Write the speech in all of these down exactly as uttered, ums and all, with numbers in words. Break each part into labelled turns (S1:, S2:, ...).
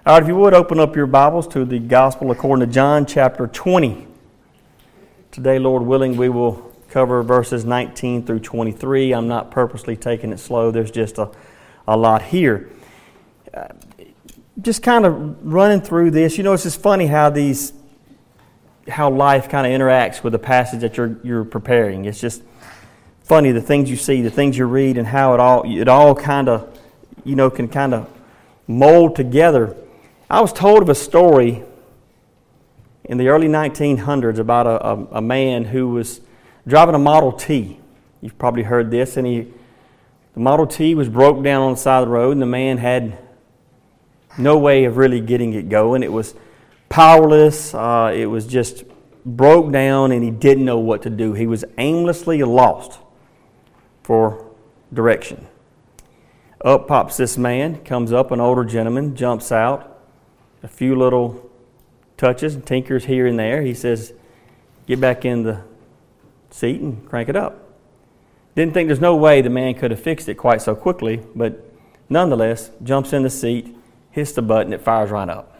S1: All right, if you would open up your Bibles to the Gospel according to John chapter twenty. Today, Lord willing, we will cover verses nineteen through twenty-three. I'm not purposely taking it slow. There's just a, a lot here. Uh, just kind of running through this. You know, it's just funny how these, how life kind of interacts with the passage that you're you're preparing. It's just funny the things you see, the things you read, and how it all it all kind of, you know, can kind of mold together. I was told of a story in the early nineteen hundreds about a, a, a man who was driving a Model T. You've probably heard this. And he, the Model T was broke down on the side of the road, and the man had no way of really getting it going. It was powerless. Uh, it was just broke down, and he didn't know what to do. He was aimlessly lost for direction. Up pops this man, comes up, an older gentleman, jumps out. A few little touches and tinkers here and there. He says, get back in the seat and crank it up. Didn't think there's no way the man could have fixed it quite so quickly, but nonetheless, jumps in the seat, hits the button, it fires right up.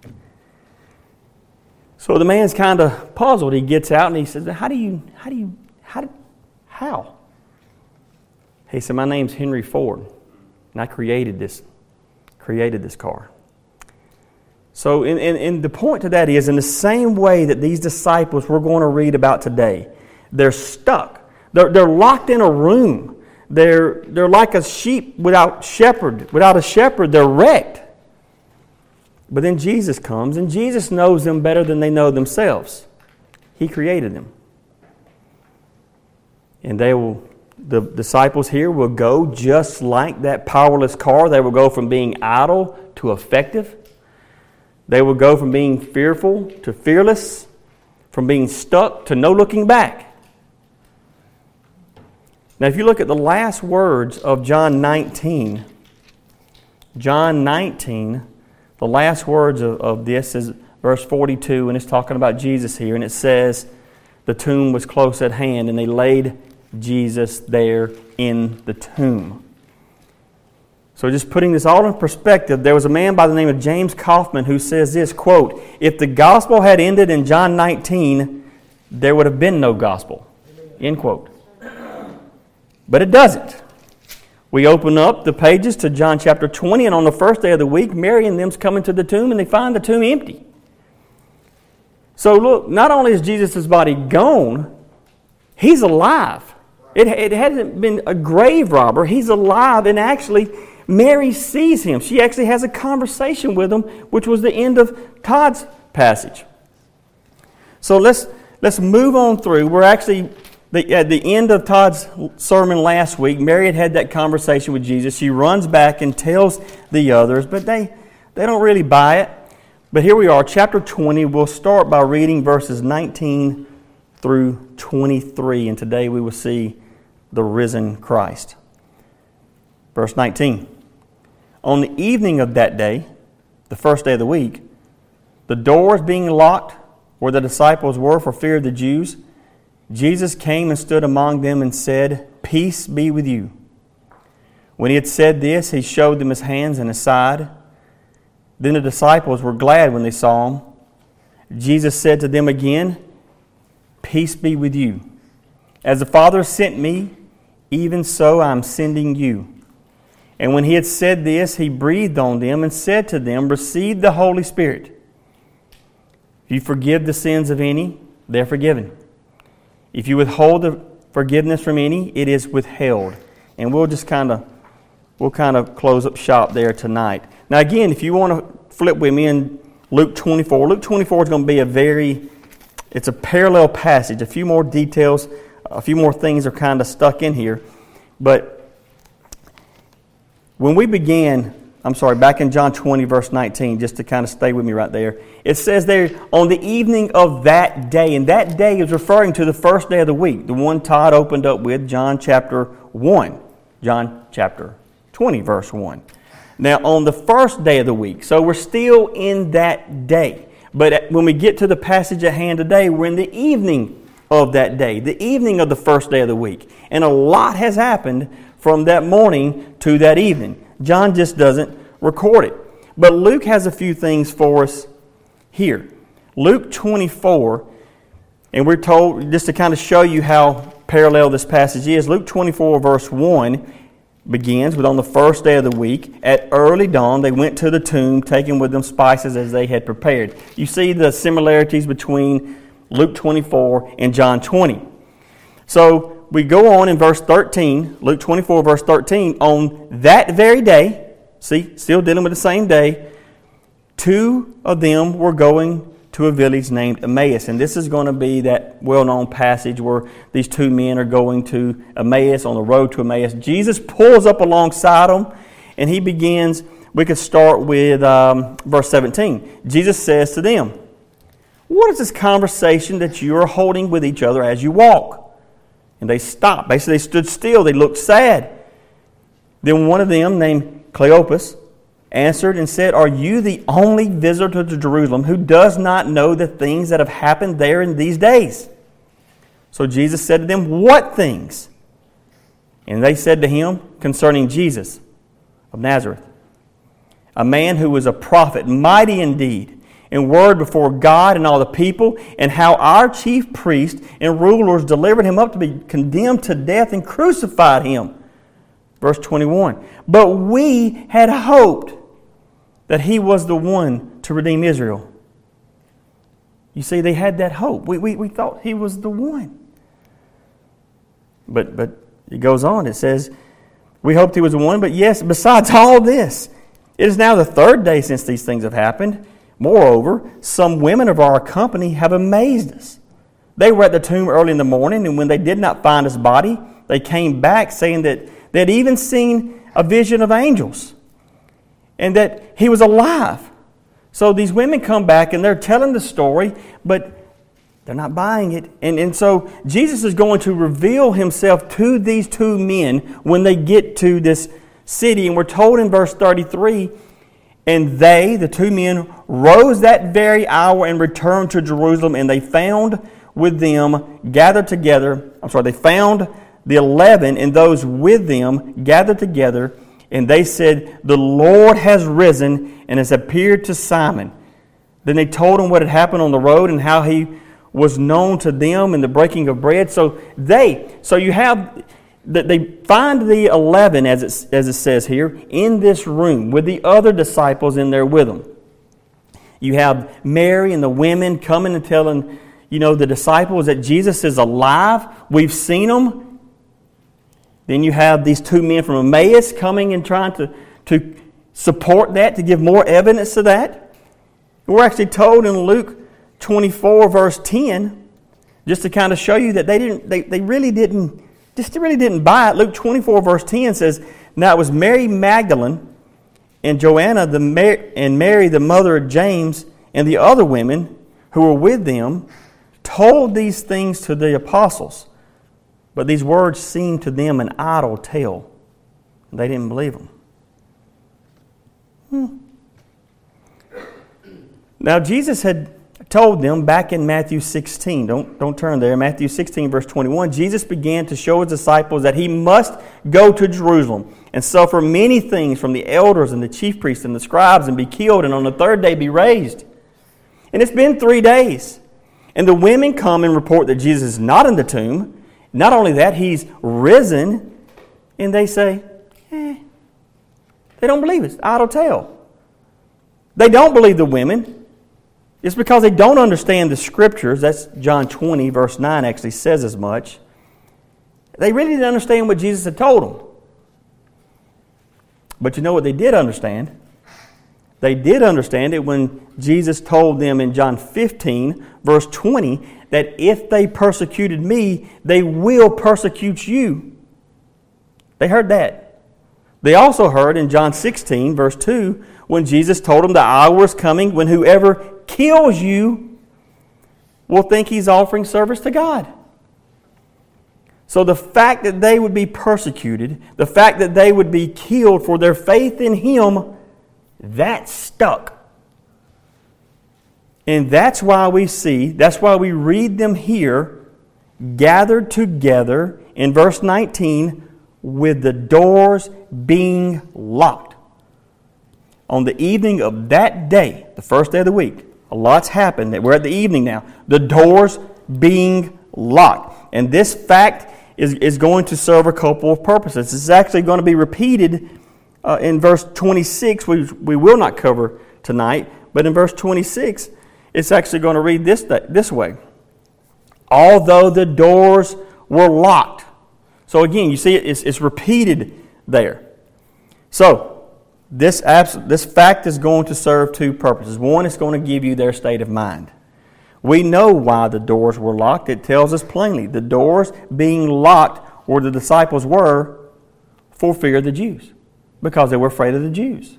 S1: So the man's kind of puzzled. He gets out and he says, how do you, how do you, how, do, how? He said, my name's Henry Ford, and I created this, created this car. So in, in, in the point to that is, in the same way that these disciples we're going to read about today, they're stuck. They're, they're locked in a room. They're, they're like a sheep without shepherd. Without a shepherd, they're wrecked. But then Jesus comes, and Jesus knows them better than they know themselves. He created them. And they will, the disciples here will go just like that powerless car. They will go from being idle to effective. They will go from being fearful to fearless, from being stuck to no looking back. Now, if you look at the last words of John nineteen, John nineteen, the last words of, of this is verse forty-two, and it's talking about Jesus here, and it says, the tomb was close at hand, and they laid Jesus there in the tomb. So just putting this all in perspective, there was a man by the name of James Kaufman who says this, quote, if the gospel had ended in John nineteen, there would have been no gospel, end quote. But it doesn't. We open up the pages to John chapter twenty, and on the first day of the week, Mary and them's coming to the tomb, and they find the tomb empty. So look, not only is Jesus' body gone, he's alive. It, it hasn't been a grave robber. He's alive, and actually Mary sees him. She actually has a conversation with him, which was the end of Todd's passage. So let's let's move on through. We're actually the, at the end of Todd's sermon last week. Mary had had that conversation with Jesus. She runs back and tells the others, but they, they don't really buy it. But here we are, chapter twenty. We'll start by reading verses nineteen through twenty-three, and today we will see the risen Christ. Verse nineteen. On the evening of that day, the first day of the week, the doors being locked where the disciples were for fear of the Jews, Jesus came and stood among them and said, peace be with you. When he had said this, he showed them his hands and his side. Then the disciples were glad when they saw him. Jesus said to them again, peace be with you. As the Father sent me, even so I am sending you. And when he had said this, he breathed on them and said to them, receive the Holy Spirit. If you forgive the sins of any, they're forgiven. If you withhold the forgiveness from any, it is withheld. And we'll just kind of we'll kind of close up shop there tonight. Now again, if you want to flip with me in Luke twenty-four, Luke twenty-four is going to be a very, it's a parallel passage. A few more details, a few more things are kind of stuck in here. But when we began, I'm sorry, back in John twenty, verse nineteen, just to kind of stay with me right there, it says there, on the evening of that day, and that day is referring to the first day of the week, the one Todd opened up with, John chapter one, John chapter twenty, verse one. Now, on the first day of the week, so we're still in that day, but when we get to the passage at hand today, we're in the evening of that day, the evening of the first day of the week, and a lot has happened from that morning to that evening. John just doesn't record it. But Luke has a few things for us here. Luke twenty-four, and we're told, just to kind of show you how parallel this passage is, Luke twenty-four verse one begins with, on the first day of the week, at early dawn, they went to the tomb, taking with them spices as they had prepared. You see the similarities between Luke twenty-four and John twenty. So we go on in verse thirteen, Luke twenty-four verse thirteen, on that very day, see, still dealing with the same day, two of them were going to a village named Emmaus. And this is going to be that well-known passage where these two men are going to Emmaus, on the road to Emmaus. Jesus pulls up alongside them, and he begins, we could start with um, verse seventeen. Jesus says to them, "What is this conversation that you are holding with each other as you walk?" And they stopped. Basically, they stood still. They looked sad. Then one of them, named Cleopas, answered and said, "Are you the only visitor to Jerusalem who does not know the things that have happened there in these days?" So Jesus said to them, "What things?" And they said to him, "Concerning Jesus of Nazareth, a man who was a prophet, mighty indeed, in word before God and all the people, and how our chief priests and rulers delivered him up to be condemned to death and crucified him." Verse twenty-one, "But we had hoped that he was the one to redeem Israel." You see, they had that hope. We, we, we thought he was the one. But, but it goes on. It says, "We hoped he was the one, but yes, besides all this, it is now the third day since these things have happened. Moreover, some women of our company have amazed us. They were at the tomb early in the morning, and when they did not find his body, they came back saying that they had even seen a vision of angels and that he was alive." So these women come back and they're telling the story, but they're not buying it. And, and so Jesus is going to reveal himself to these two men when they get to this city. And we're told in verse thirty-three, "And they," the two men, "rose that very hour and returned to Jerusalem, and they found with them gathered together," I'm sorry, they found the eleven and those with them gathered together, and they said, "The Lord has risen and has appeared to Simon." Then they told him what had happened on the road and how he was known to them in the breaking of bread. So they, so you have, that they find the eleven, as it, as it says here, in this room with the other disciples in there with them. You have Mary and the women coming and telling, you know, the disciples that Jesus is alive. We've seen him. Then you have these two men from Emmaus coming and trying to, to support that, to give more evidence to that. We're actually told in Luke twenty-four, verse ten, just to kind of show you that they didn't, they, they really didn't, just really didn't buy it. Luke twenty-four, verse ten says, "Now it was Mary Magdalene and Joanna the Mar- and Mary, the mother of James, and the other women who were with them, told these things to the apostles. But these words seemed to them an idle tale. They didn't believe them." Hmm. Now Jesus had told them back in Matthew sixteen, don't, don't turn there, Matthew sixteen verse twenty-one, Jesus began to show his disciples that he must go to Jerusalem and suffer many things from the elders and the chief priests and the scribes and be killed and on the third day be raised. And it's been three days. And the women come and report that Jesus is not in the tomb. Not only that, he's risen, and they say, eh, they don't believe it. It's idle tale. They don't believe the women. It's because they don't understand the Scriptures. That's John twenty, verse nine actually says as much. They really didn't understand what Jesus had told them. But you know what they did understand? They did understand it when Jesus told them in John fifteen, verse twenty, that if they persecuted me, they will persecute you. They heard that. They also heard in John sixteen, verse two, when Jesus told them the hour is coming when whoever kills you will think he's offering service to God. So the fact that they would be persecuted, the fact that they would be killed for their faith in him, that stuck. And that's why we see, that's why we read them here, gathered together in verse nineteen, with the doors being locked. on the evening of that day, the first day of the week, a lot's happened. That we're at the evening now. The doors being locked. And this fact is, is going to serve a couple of purposes. This is actually going to be repeated uh, in verse twenty-six, which we will not cover tonight. But in verse twenty-six, it's actually going to read this, this way. Although the doors were locked. So again, you see it, it's, it's repeated there. So, this, abs- this fact is going to serve two purposes. One, it's going to give you their state of mind. We know why the doors were locked. It tells us plainly. The doors being locked where the disciples were for fear of the Jews. Because they were afraid of the Jews.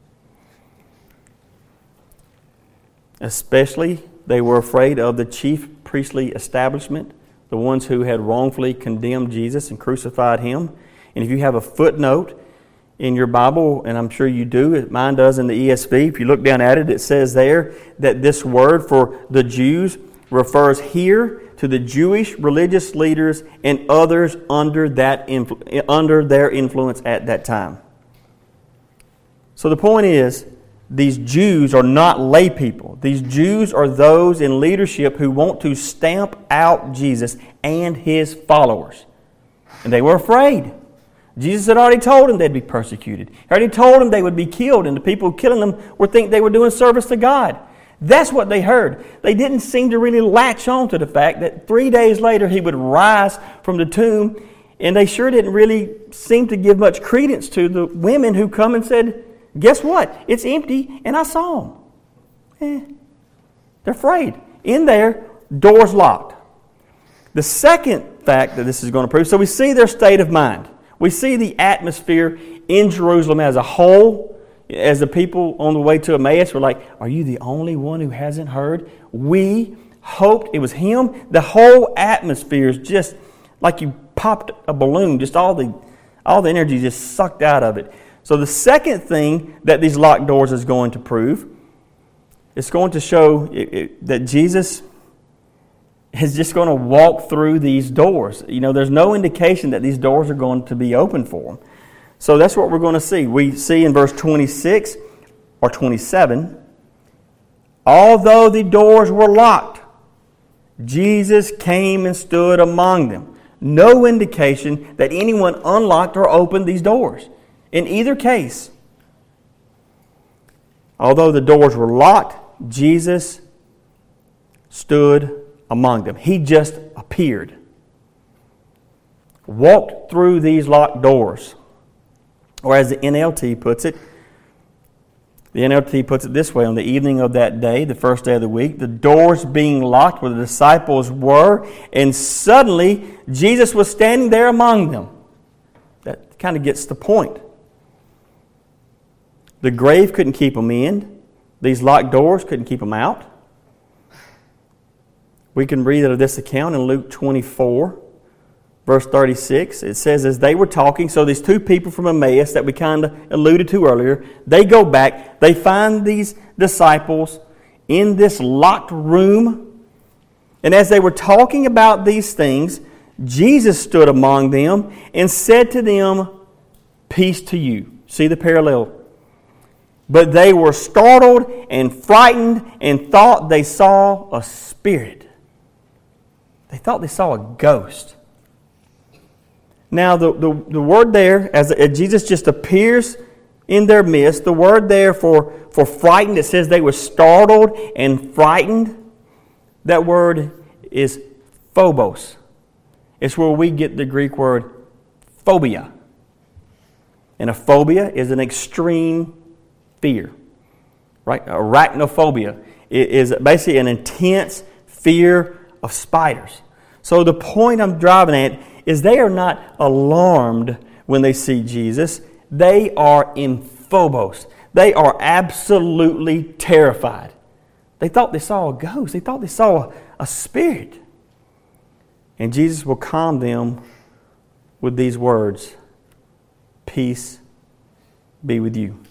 S1: Especially, they were afraid of the chief priestly establishment, the ones who had wrongfully condemned Jesus and crucified Him. And if you have a footnote in your Bible, and I'm sure you do, mine does in the E S V, if you look down at it, it says there that this word for the Jews refers here to the Jewish religious leaders and others under that influ- under their influence at that time. So the point is, these Jews are not lay people. These Jews are those in leadership who want to stamp out Jesus and His followers. And they were afraid. Jesus had already told them they'd be persecuted. He already told them they would be killed, and the people killing them would think they were doing service to God. That's what they heard. They didn't seem to really latch on to the fact that three days later He would rise from the tomb, and they sure didn't really seem to give much credence to the women who come and said, guess what? It's empty, and I saw them. Eh, they're afraid. In there, doors locked. The second fact that this is going to prove, so we see their state of mind. We see the atmosphere in Jerusalem as a whole. As the people on the way to Emmaus were like, are you the only one who hasn't heard? We hoped it was Him. The whole atmosphere is just like you popped a balloon. Just all the, all the energy just sucked out of it. So the second thing that these locked doors is going to prove, it's going to show it, it, that Jesus is just going to walk through these doors. You know, there's no indication that these doors are going to be open for Him. So that's what we're going to see. We see in verse twenty-six or twenty-seven, although the doors were locked, Jesus came and stood among them. No indication that anyone unlocked or opened these doors. In either case, although the doors were locked, Jesus stood among them. He just appeared. Walked through these locked doors. Or as the N L T puts it, the N L T puts it this way, on the evening of that day, the first day of the week, the doors being locked where the disciples were, and suddenly Jesus was standing there among them. That kind of gets the point. The grave couldn't keep them in. These locked doors couldn't keep them out. We can read out of this account in Luke twenty-four, verse thirty-six. It says, as they were talking, so these two people from Emmaus that we kind of alluded to earlier, they go back, they find these disciples in this locked room. And as they were talking about these things, Jesus stood among them and said to them, peace to you. See the parallel? But they were startled and frightened and thought they saw a spirit. They thought they saw a ghost. Now, the, the, the word there, as, as Jesus just appears in their midst, the word there for, for frightened, it says they were startled and frightened. That word is phobos. It's where we get the Greek word phobia. And a phobia is an extreme fear. Right? Arachnophobia is basically an intense fear of spiders. So the point I'm driving at is they are not alarmed when they see Jesus. They are in phobos. They are absolutely terrified. They thought they saw a ghost. They thought they saw a, a spirit. And Jesus will calm them with these words, peace be with you.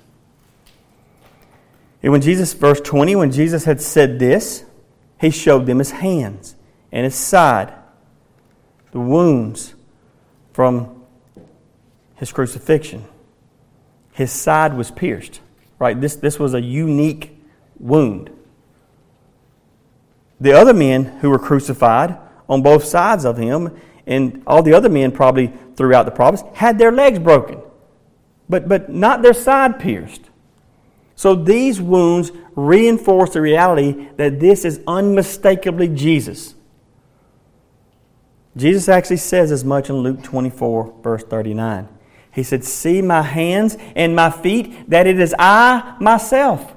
S1: And when Jesus, verse twenty, when Jesus had said this, He showed them His hands and His side, the wounds from His crucifixion. His side was pierced. Right? This, this was a unique wound. The other men who were crucified on both sides of him, and all the other men probably throughout the province, had their legs broken, but, but not their side pierced. So these wounds reinforce the reality that this is unmistakably Jesus. Jesus actually says as much in Luke twenty-four, verse thirty-nine. He said, "See my hands and my feet, that it is I myself."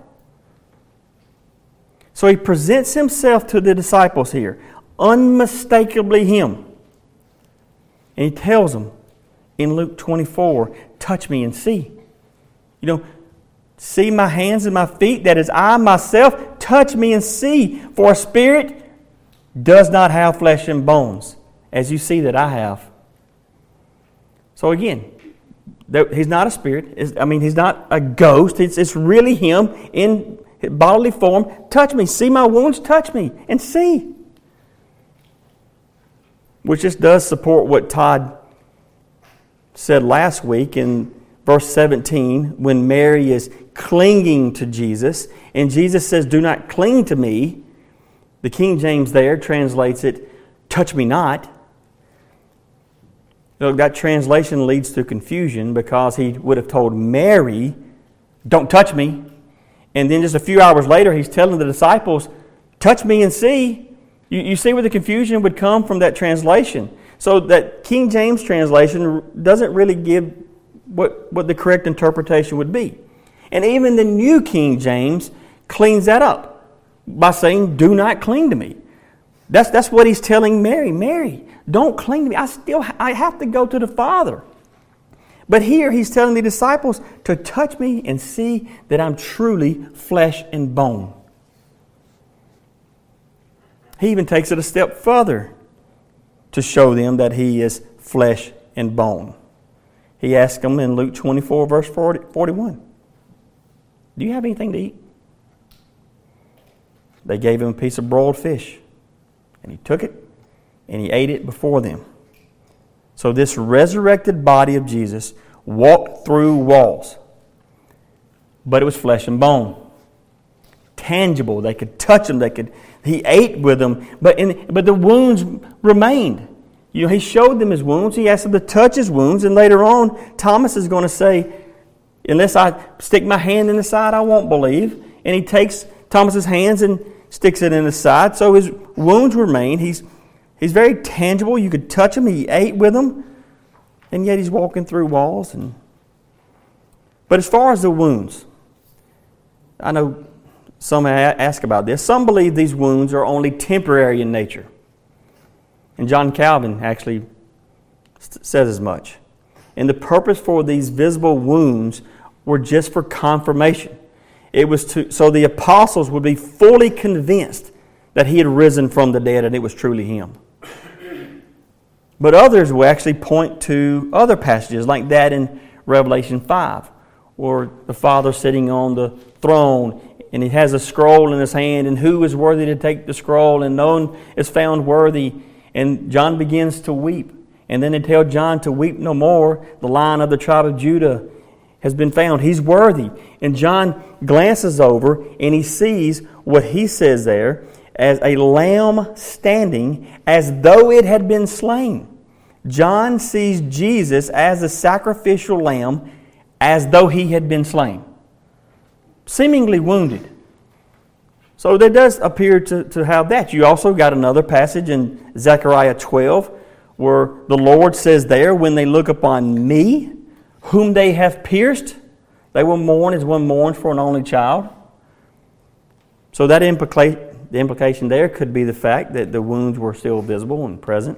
S1: So he presents himself to the disciples here, unmistakably him. And he tells them in Luke twenty-four, "Touch me and see." You know, see my hands and my feet, that is I myself. Touch me and see. For a spirit does not have flesh and bones, as you see that I have. So again, he's not a spirit. I mean, he's not a ghost. It's, it's really him in bodily form. Touch me. See my wounds. Touch me and see. Which just does support what Todd said last week in verse seventeen, when Mary is clinging to Jesus, and Jesus says, "Do not cling to me." The King James there translates it, "Touch me not." Look, that translation leads to confusion, because he would have told Mary, "Don't touch me." And then just a few hours later, he's telling the disciples, "Touch me and see." You, you see where the confusion would come from that translation. So that King James translation doesn't really give what, what the correct interpretation would be. And even the New King James cleans that up by saying, "Do not cling to me." That's, that's what he's telling Mary. Mary, don't cling to me. I still I have to go to the Father. But here he's telling the disciples to touch me and see that I'm truly flesh and bone. He even takes it a step further to show them that he is flesh and bone. He asked them in Luke twenty-four, verse forty-one, "Do you have anything to eat?" They gave him a piece of broiled fish, and he took it and he ate it before them. So this resurrected body of Jesus walked through walls, but it was flesh and bone. Tangible. They could touch him. They could. He ate with them, but in, but the wounds remained. You know, he showed them his wounds. He asked them to touch his wounds, and later on, Thomas is going to say, "Unless I stick my hand in the side, I won't believe." And he takes Thomas's hands and sticks it in his side. So his wounds remain. He's he's very tangible. You could touch him. He ate with them, and yet he's walking through walls. And but as far as the wounds, I know some ask about this. Some believe these wounds are only temporary in nature. And John Calvin actually says as much. And the purpose for these visible wounds were just for confirmation. It was to so the apostles would be fully convinced that he had risen from the dead and it was truly him. But others will actually point to other passages like that in Revelation five, where the Father sitting on the throne, and he has a scroll in his hand, and who is worthy to take the scroll, and no one is found worthy. And John begins to weep. And then they tell John to weep no more. The Lion of the tribe of Judah has been found. He's worthy. And John glances over and he sees what he says there as a lamb standing as though it had been slain. John sees Jesus as a sacrificial lamb as though he had been slain, seemingly wounded. So there does appear to, to have that. You also got another passage in Zechariah twelve where the Lord says there, "When they look upon me, whom they have pierced, they will mourn as one mourns for an only child." So that implica- the implication there could be the fact that the wounds were still visible and present.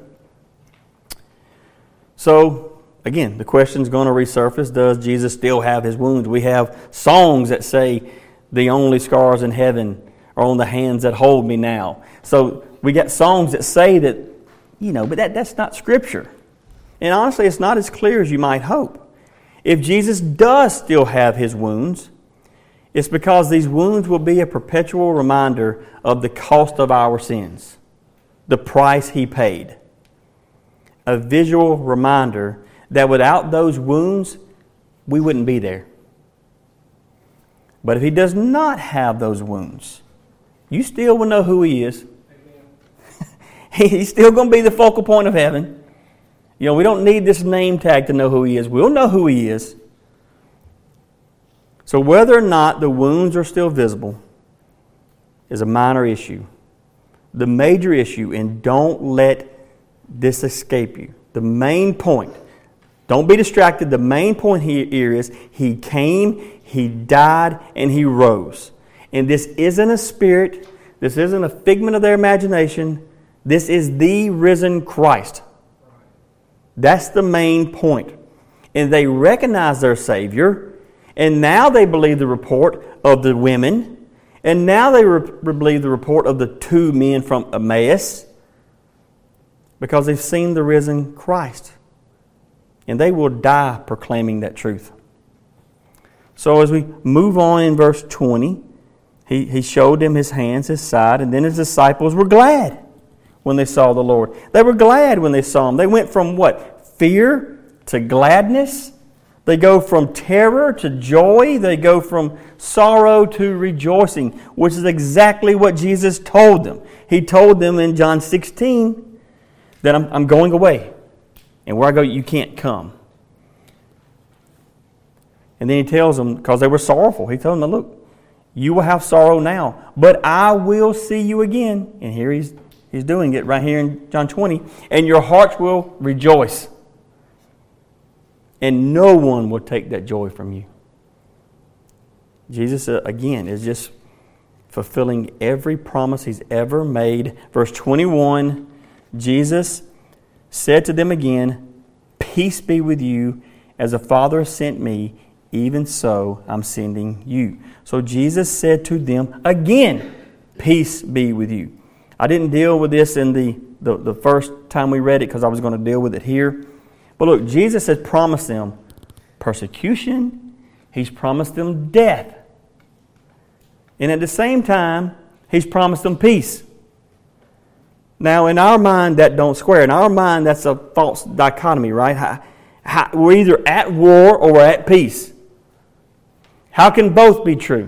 S1: So, again, the question is going to resurface. Does Jesus still have his wounds? We have songs that say, "The only scars in heaven are on the hands that hold me now." So we got songs that say that, you know, but that, that's not Scripture. And honestly, it's not as clear as you might hope. If Jesus does still have his wounds, it's because these wounds will be a perpetual reminder of the cost of our sins, the price he paid. A visual reminder that without those wounds, we wouldn't be there. But if he does not have those wounds, you still will know who he is. He's still going to be the focal point of heaven. You know, we don't need this name tag to know who he is. We'll know who he is. So whether or not the wounds are still visible is a minor issue. The major issue, and don't let this escape you. The main point, don't be distracted. The main point here is he came, he died, and he rose. And this isn't a spirit. This isn't a figment of their imagination. This is the risen Christ. That's the main point. And they recognize their Savior. And now they believe the report of the women. And now they re- believe the report of the two men from Emmaus. Because they've seen the risen Christ. And they will die proclaiming that truth. So as we move on in verse twenty, he, he showed them his hands, his side, and then his disciples were glad when they saw the Lord. They were glad when they saw him. They went from what? Fear to gladness. They go from terror to joy. They go from sorrow to rejoicing, which is exactly what Jesus told them. He told them in John sixteen that I'm, I'm going away. And where I go, you can't come. And then he tells them, because they were sorrowful, he told them, look, you will have sorrow now, but I will see you again. And here he's He's doing it right here in John twenty. And your hearts will rejoice. And no one will take that joy from you. Jesus, uh, again, is just fulfilling every promise he's ever made. Verse twenty-one, Jesus said to them again, peace be with you. As the Father sent me, even so I'm sending you. So Jesus said to them again, peace be with you. I didn't deal with this in the, the, the first time we read it because I was going to deal with it here. But look, Jesus has promised them persecution. He's promised them death. And at the same time, he's promised them peace. Now, in our mind, that don't square. In our mind, that's a false dichotomy, right? How, how, we're either at war or we're at peace. How can both be true?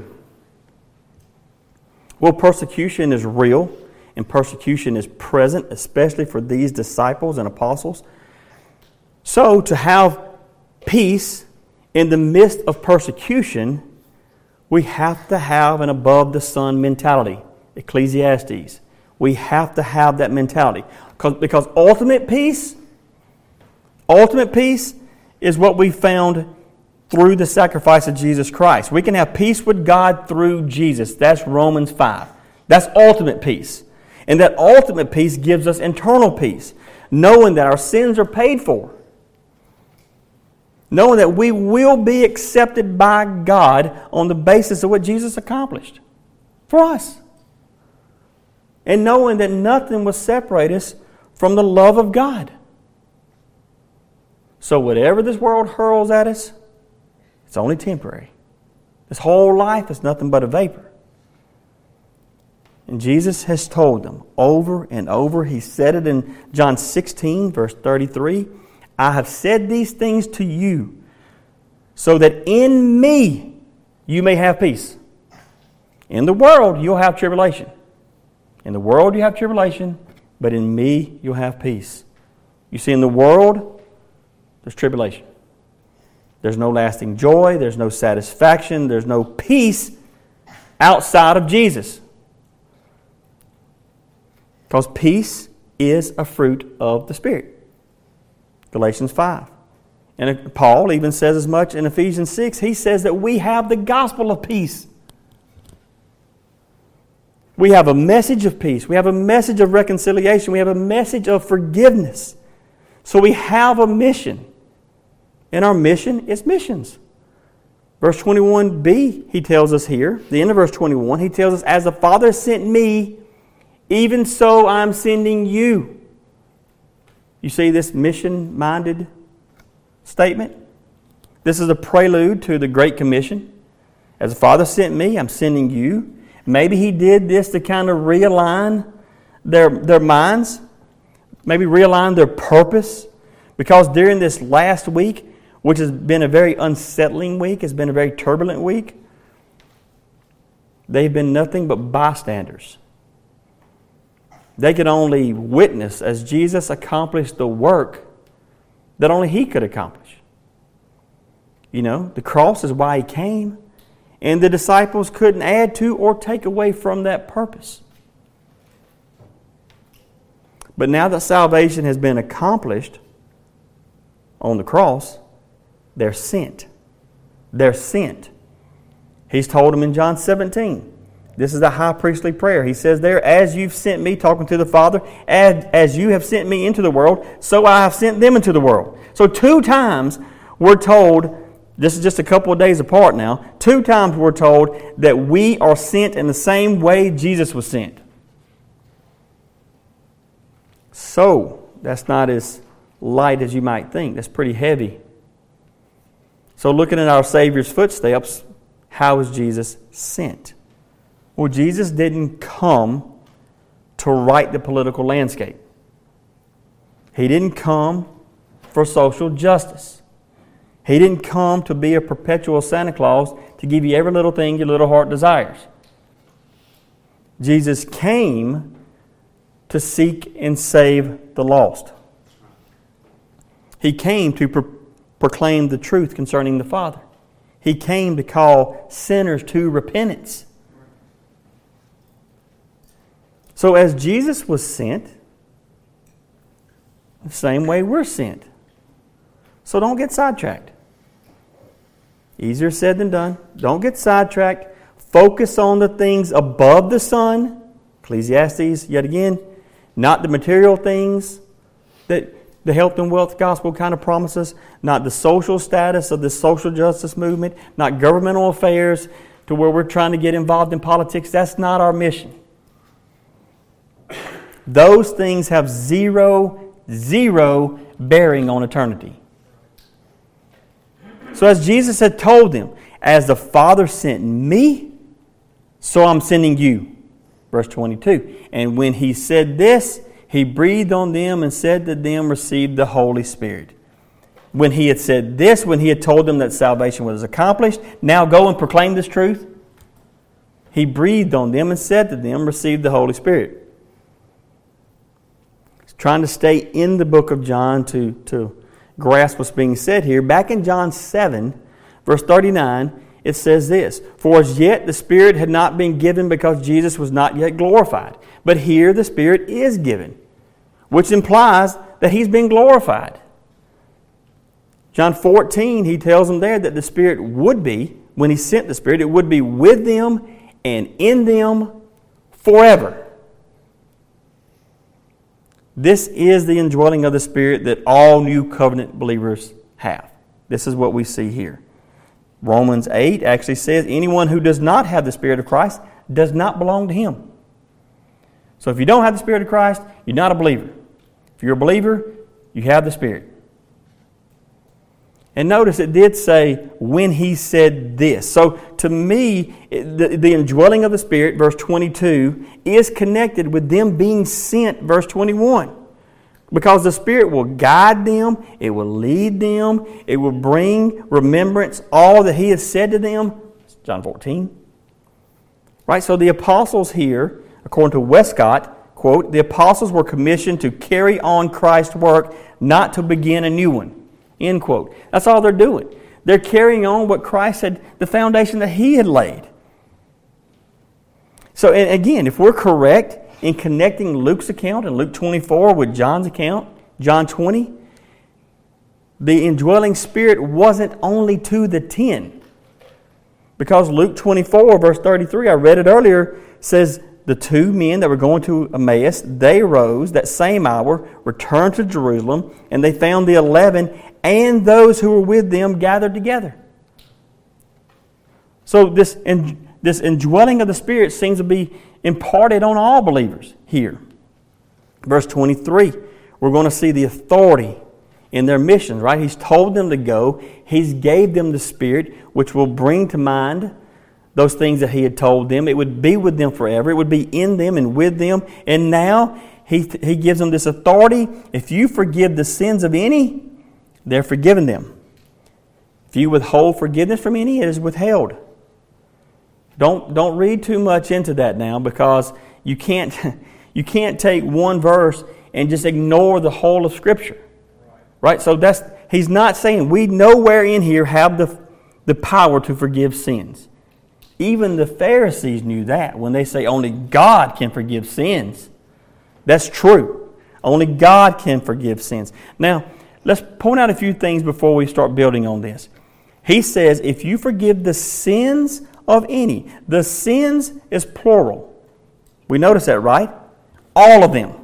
S1: Well, persecution is real. And persecution is present, especially for these disciples and apostles. So, to have peace in the midst of persecution, we have to have an above-the-sun mentality. Ecclesiastes. We have to have that mentality. Because, because ultimate peace, ultimate peace is what we found through the sacrifice of Jesus Christ. We can have peace with God through Jesus. That's Romans five. That's ultimate peace. And that ultimate peace gives us internal peace, knowing that our sins are paid for. Knowing that we will be accepted by God on the basis of what Jesus accomplished for us. And knowing that nothing will separate us from the love of God. So whatever this world hurls at us, it's only temporary. This whole life is nothing but a vapor. And Jesus has told them over and over. He said it in John sixteen, verse thirty-three. I have said these things to you so that in me you may have peace. In the world you'll have tribulation. In the world you have tribulation, but in me you'll have peace. You see, in the world, there's tribulation. There's no lasting joy. There's no satisfaction. There's no peace outside of Jesus. Because peace is a fruit of the Spirit. Galatians five. And Paul even says as much in Ephesians six. He says that we have the gospel of peace. We have a message of peace. We have a message of reconciliation. We have a message of forgiveness. So we have a mission. And our mission is missions. Verse twenty-one b, he tells us here, the end of verse twenty-one, he tells us, as the Father sent me, even so I'm sending you. You see this mission-minded statement? This is a prelude to the Great Commission. As the Father sent me, I'm sending you. Maybe he did this to kind of realign their, their minds. Maybe realign their purpose. Because during this last week, which has been a very unsettling week, it's been a very turbulent week, they've been nothing but bystanders. They could only witness as Jesus accomplished the work that only He could accomplish. You know, the cross is why He came, and the disciples couldn't add to or take away from that purpose. But now that salvation has been accomplished on the cross, they're sent. They're sent. He's told them in John seventeen. This is the high priestly prayer. He says there, as you've sent me, talking to the Father, as, as you have sent me into the world, so I have sent them into the world. So two times we're told, this is just a couple of days apart now, two times we're told that we are sent in the same way Jesus was sent. So, that's not as light as you might think. That's pretty heavy. So looking at our Savior's footsteps, how was Jesus sent? Well, Jesus didn't come to right the political landscape. He didn't come for social justice. He didn't come to be a perpetual Santa Claus to give you every little thing your little heart desires. Jesus came to seek and save the lost. He came to pro- proclaim the truth concerning the Father. He came to call sinners to repentance. So as Jesus was sent, the same way we're sent. So don't get sidetracked. Easier said than done. Don't get sidetracked. Focus on the things above the sun. Ecclesiastes, yet again, not the material things that the health and wealth gospel kind of promises, not the social status of the social justice movement, not governmental affairs to where we're trying to get involved in politics. That's not our mission. Those things have zero, zero bearing on eternity. So as Jesus had told them, as the Father sent me, so I'm sending you. Verse twenty-two. And when He said this, He breathed on them and said to them, receive the Holy Spirit. When He had said this, when He had told them that salvation was accomplished, now go and proclaim this truth, He breathed on them and said to them, receive the Holy Spirit. He's trying to stay in the book of John to, to grasp what's being said here. Back in John seven, verse thirty-nine, it says this, for as yet the Spirit had not been given because Jesus was not yet glorified. But here the Spirit is given, which implies that He's been glorified. John fourteen, He tells them there that the Spirit would be, when He sent the Spirit, it would be with them and in them forever. This is the indwelling of the Spirit that all new covenant believers have. This is what we see here. Romans eight actually says anyone who does not have the Spirit of Christ does not belong to Him. So if you don't have the Spirit of Christ, you're not a believer. If you're a believer, you have the Spirit. And notice it did say, when He said this. So to me, the, the indwelling of the Spirit, verse twenty-two, is connected with them being sent, verse twenty-one. Because the Spirit will guide them, it will lead them, it will bring remembrance all that He has said to them. John fourteen. Right, so the apostles here, according to Westcott, quote, the apostles were commissioned to carry on Christ's work, not to begin a new one. End quote. That's all they're doing. They're carrying on what Christ had, the foundation that He had laid. So and again, if we're correct in connecting Luke's account in Luke twenty-four with John's account, John twenty, the indwelling Spirit wasn't only to the ten. Because Luke twenty-four, verse thirty-three, I read it earlier, says the two men that were going to Emmaus, they rose that same hour, returned to Jerusalem, and they found the eleven and those who were with them gathered together. So this, in, this indwelling of the Spirit seems to be imparted on all believers here. Verse twenty-three, we're going to see the authority in their missions, right? He's told them to go. He's gave them the Spirit, which will bring to mind those things that He had told them. It would be with them forever. It would be in them and with them. And now He, he gives them this authority. If you forgive the sins of any, they're forgiven them. If you withhold forgiveness from any, it is withheld. Don't don't read too much into that now, because you can't you can't take one verse and just ignore the whole of Scripture. Right? So that's he's not saying we nowhere in here have the the power to forgive sins. Even the Pharisees knew that when they say only God can forgive sins. That's true. Only God can forgive sins. Now, let's point out a few things before we start building on this. He says, if you forgive the sins of any, the sins is plural. We notice that, right? All of them.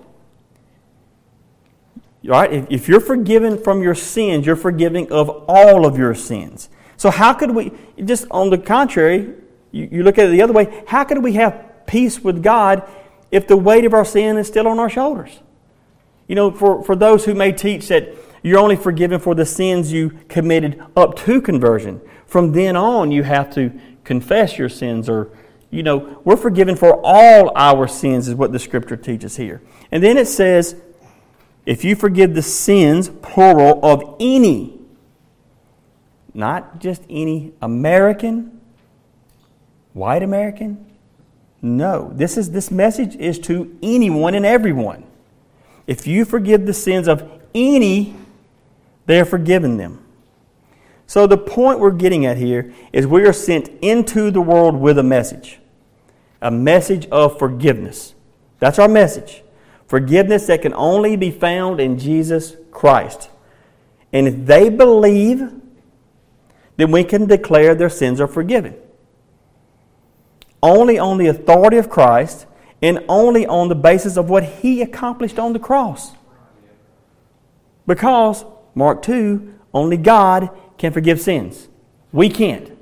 S1: Right? If, if you're forgiven from your sins, you're forgiving of all of your sins. So how could we, just on the contrary, you, you look at it the other way, how could we have peace with God if the weight of our sin is still on our shoulders? You know, for, for those who may teach that you're only forgiven for the sins you committed up to conversion. From then on, you have to confess your sins, or, you know, we're forgiven for all our sins is what the Scripture teaches here. And then it says, if you forgive the sins, plural, of any, not just any American, white American. No, this is this message is to anyone and everyone. If you forgive the sins of any, they are forgiven them. So the point we're getting at here is we are sent into the world with a message. A message of forgiveness. That's our message. Forgiveness that can only be found in Jesus Christ. And if they believe, then we can declare their sins are forgiven. Only on the authority of Christ, and only on the basis of what He accomplished on the cross. Because, Mark two, only God can forgive sins. We can't.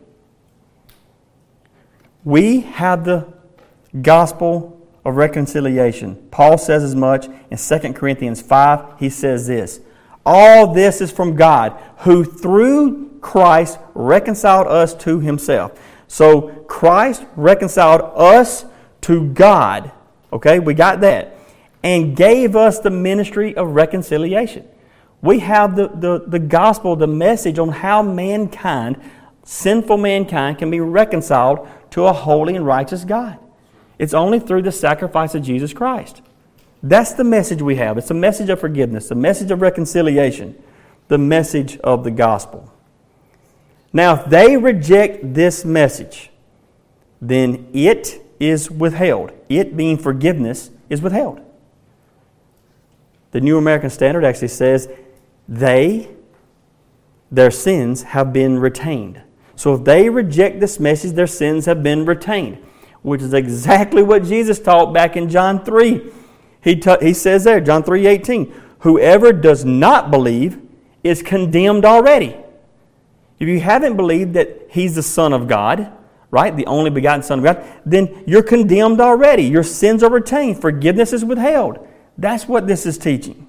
S1: We have the gospel of reconciliation. Paul says as much in Second Corinthians five. He says this, all this is from God, who through Christ reconciled us to Himself. So Christ reconciled us to God. Okay, we got that. And gave us the ministry of reconciliation. We have the, the, the gospel, the message on how mankind, sinful mankind, can be reconciled to a holy and righteous God. It's only through the sacrifice of Jesus Christ. That's the message we have. It's a message of forgiveness, the message of reconciliation, the message of the gospel. Now, if they reject this message, then it is withheld. It being forgiveness is withheld. The New American Standard actually says they, their sins have been retained. So if they reject this message, their sins have been retained, which is exactly what Jesus taught back in John three. He, ta- he says there, John three eighteen, whoever does not believe is condemned already. If you haven't believed that He's the Son of God, right, the only begotten Son of God, then you're condemned already. Your sins are retained. Forgiveness is withheld. That's what this is teaching.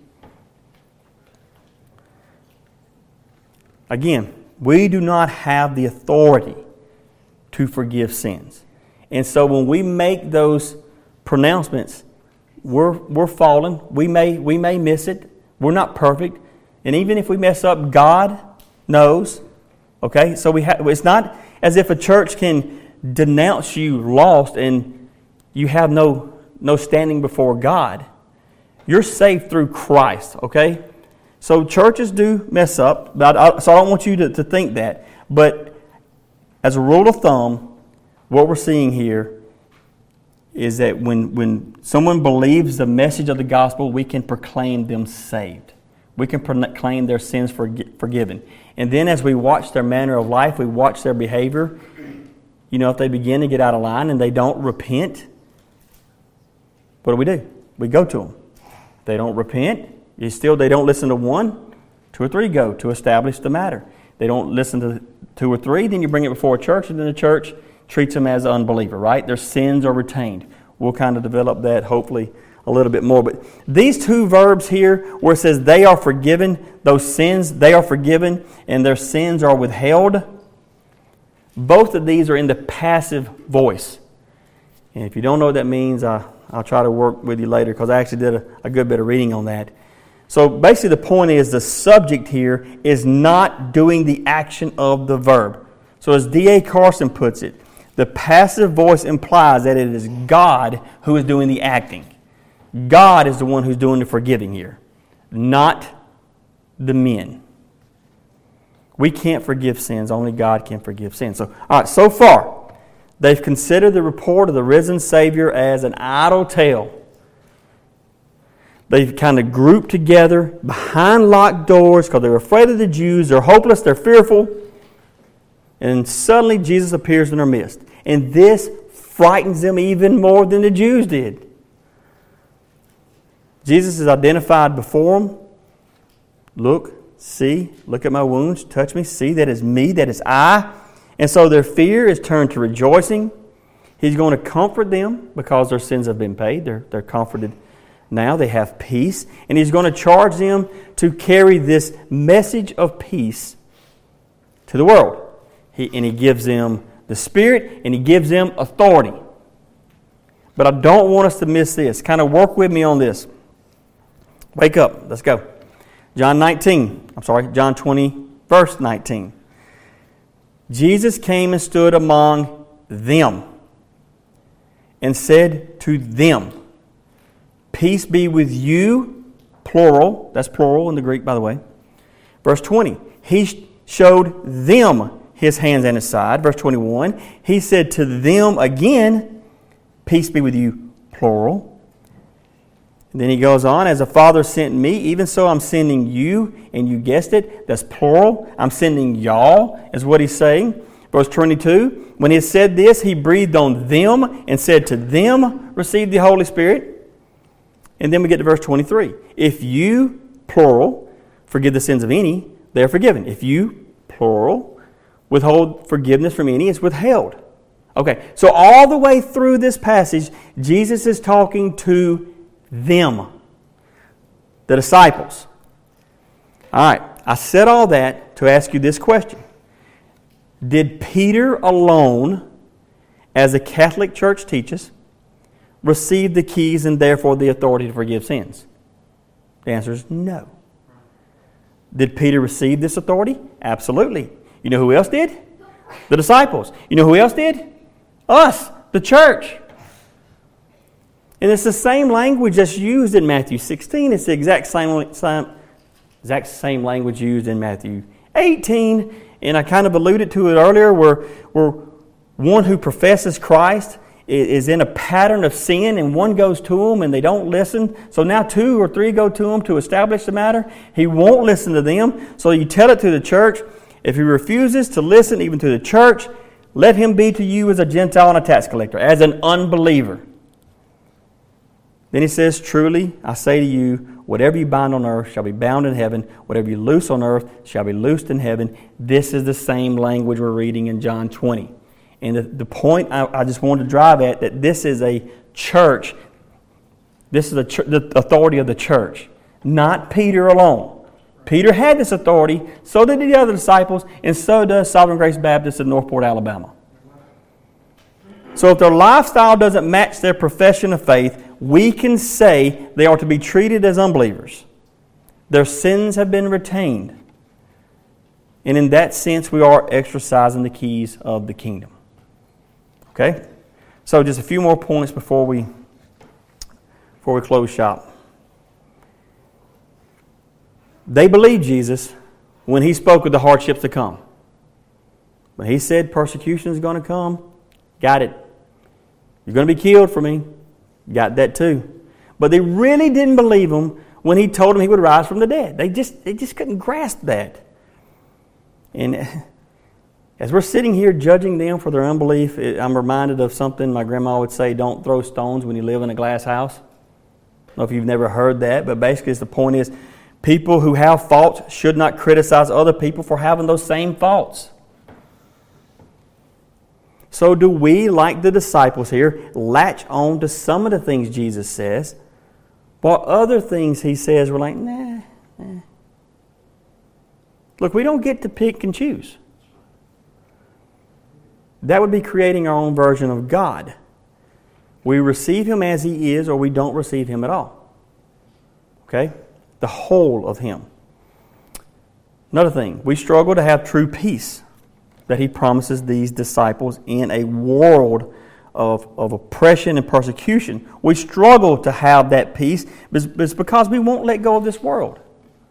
S1: Again, we do not have the authority to forgive sins. And so when we make those pronouncements, we're we're fallen. We may we may miss it. We're not perfect. And even if we mess up, God knows. Okay? So we have it's not as if a church can denounce you lost and you have no no standing before God. You're saved through Christ, okay? So churches do mess up, but I, so I don't want you to, to think that. But as a rule of thumb, what we're seeing here is that when, when someone believes the message of the gospel, we can proclaim them saved. We can proclaim their sins forgiven. And then as we watch their manner of life, we watch their behavior. You know, if they begin to get out of line and they don't repent, what do we do? We go to them. If they don't repent, you still they don't listen to one, two or three go to establish the matter. They don't listen to two or three, then you bring it before a church, and then the church treats them as an unbeliever, right? Their sins are retained. We'll kind of develop that hopefully a little bit more. But these two verbs here where it says they are forgiven, those sins, they are forgiven, and their sins are withheld, both of these are in the passive voice. And if you don't know what that means, I, I'll try to work with you later because I actually did a, a good bit of reading on that. So basically the point is the subject here is not doing the action of the verb. So as D A Carson puts it, The passive voice implies that it is God who is doing the acting. God is the one who's doing the forgiving here, not the men. We can't forgive sins. Only God can forgive sins. So, all right, so far, they've considered the report of the risen Savior as an idle tale. They've kind of grouped together behind locked doors because they're afraid of the Jews. They're hopeless. They're fearful. And suddenly Jesus appears in their midst. And this frightens them even more than the Jews did. Jesus is identified before them. Look, see, look at my wounds, touch me, see, that is me, that is I. And so their fear is turned to rejoicing. He's going to comfort them because their sins have been paid. They're, they're comforted now. They have peace. And He's going to charge them to carry this message of peace to the world. He, and He gives them the Spirit, and He gives them authority. But I don't want us to miss this. Kind of work with me on this. Wake up. Let's go. John nineteen. I'm sorry, John twenty, verse nineteen. Jesus came and stood among them and said to them, peace be with you, plural. That's plural in the Greek, by the way. Verse twenty. He showed them His hands and His side. Verse twenty-one. He said to them again, peace be with you, plural. And then He goes on, as the Father sent me, even so I'm sending you. And you guessed it, that's plural. I'm sending y'all, is what He's saying. Verse twenty-two, when He had said this, He breathed on them and said to them, receive the Holy Spirit. And then we get to verse twenty-three. If you, plural, forgive the sins of any, they are forgiven. If you, plural, withhold forgiveness from any, it's withheld. Okay, so all the way through this passage, Jesus is talking to them, the disciples. All right, I said all that to ask you this question. Did Peter alone, as the Catholic Church teaches, receive the keys and therefore the authority to forgive sins? The answer is no. Did Peter receive this authority? Absolutely. You know who else did? The disciples. You know who else did? Us, the church. And it's the same language that's used in Matthew sixteen. It's the exact same, same, exact same language used in Matthew eighteen. And I kind of alluded to it earlier where, where one who professes Christ is in a pattern of sin and one goes to him and they don't listen. So now two or three go to him to establish the matter. He won't listen to them. So you tell it to the church. If he refuses to listen even to the church, let him be to you as a Gentile and a tax collector, as an unbeliever. Then he says, truly, I say to you, whatever you bind on earth shall be bound in heaven. Whatever you loose on earth shall be loosed in heaven. This is the same language we're reading in John twenty. And the, the point I, I just wanted to drive at, that this is a church. This is a ch- the authority of the church, not Peter alone. Peter had this authority, so did the other disciples, and so does Sovereign Grace Baptist in Northport, Alabama. So if their lifestyle doesn't match their profession of faith, we can say they are to be treated as unbelievers. Their sins have been retained. And in that sense, we are exercising the keys of the kingdom. Okay? So just a few more points before we, before we close shop. They believed Jesus when He spoke of the hardships to come. When He said persecution is going to come, got it. You're going to be killed for me. Got that too. But they really didn't believe Him when He told them He would rise from the dead. They just, they just couldn't grasp that. And as we're sitting here judging them for their unbelief, I'm reminded of something my grandma would say, don't throw stones when you live in a glass house. I don't know if you've never heard that, but basically the point is, people who have faults should not criticize other people for having those same faults. So do we, like the disciples here, latch on to some of the things Jesus says, while other things He says we're like, nah, nah. Look, we don't get to pick and choose. That would be creating our own version of God. We receive Him as He is, or we don't receive Him at all. Okay? The whole of Him. Another thing, we struggle to have true peace. that he promises these disciples in a world of, of oppression and persecution. We struggle to have that peace, but it's because we won't let go of this world.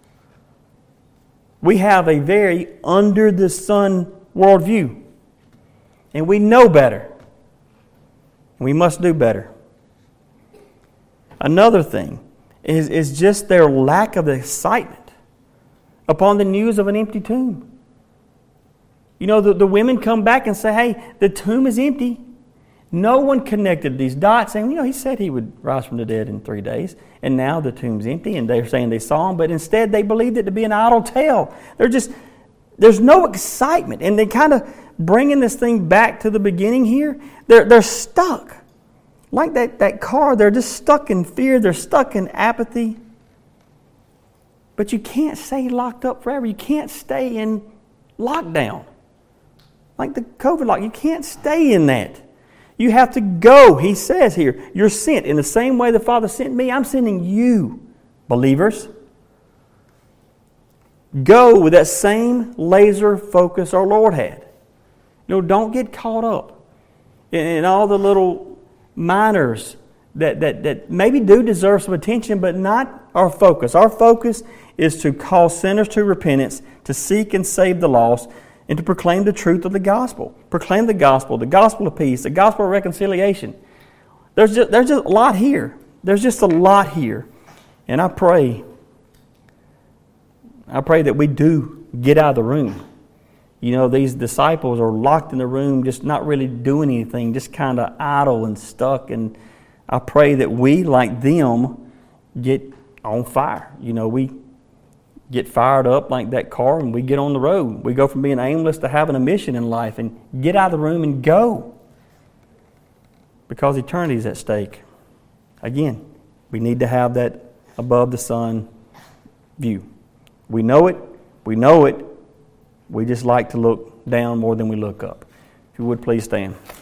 S1: We have a very under-the-sun worldview, and we know better. We must do better. Another thing is, is just their lack of excitement upon the news of an empty tomb. You know, the, the women come back and say, hey, the tomb is empty. No one connected these dots, saying, you know, he said he would rise from the dead in three days, and now the tomb's empty, and they're saying they saw him, but instead they believed it to be an idle tale. They're just, there's no excitement, and they kind of bringing this thing back to the beginning here. They're they're stuck. Like that, that car, they're just stuck in fear, they're stuck in apathy. But you can't stay locked up forever. You can't stay in lockdown. Like the COVID lock, you can't stay in that. You have to go. He says here, you're sent. In the same way the Father sent me, I'm sending you, believers. Go with that same laser focus our Lord had. You know, don't get caught up in, in all the little minors that, that, that maybe do deserve some attention, but not our focus. Our focus is to call sinners to repentance, to seek and save the lost, and to proclaim the truth of the gospel. Proclaim the gospel, the gospel of peace, the gospel of reconciliation. There's just, there's just a lot here. There's just a lot here. And I pray, I pray that we do get out of the room. You know, these disciples are locked in the room, just not really doing anything, just kind of idle and stuck. And I pray that we, like them, get on fire. You know, we get fired up like that car and we get on the road. We go from being aimless to having a mission in life and get out of the room and go. Because eternity is at stake. Again, we need to have that above the sun view. We know it. We know it. We just like to look down more than we look up. If you would, please stand.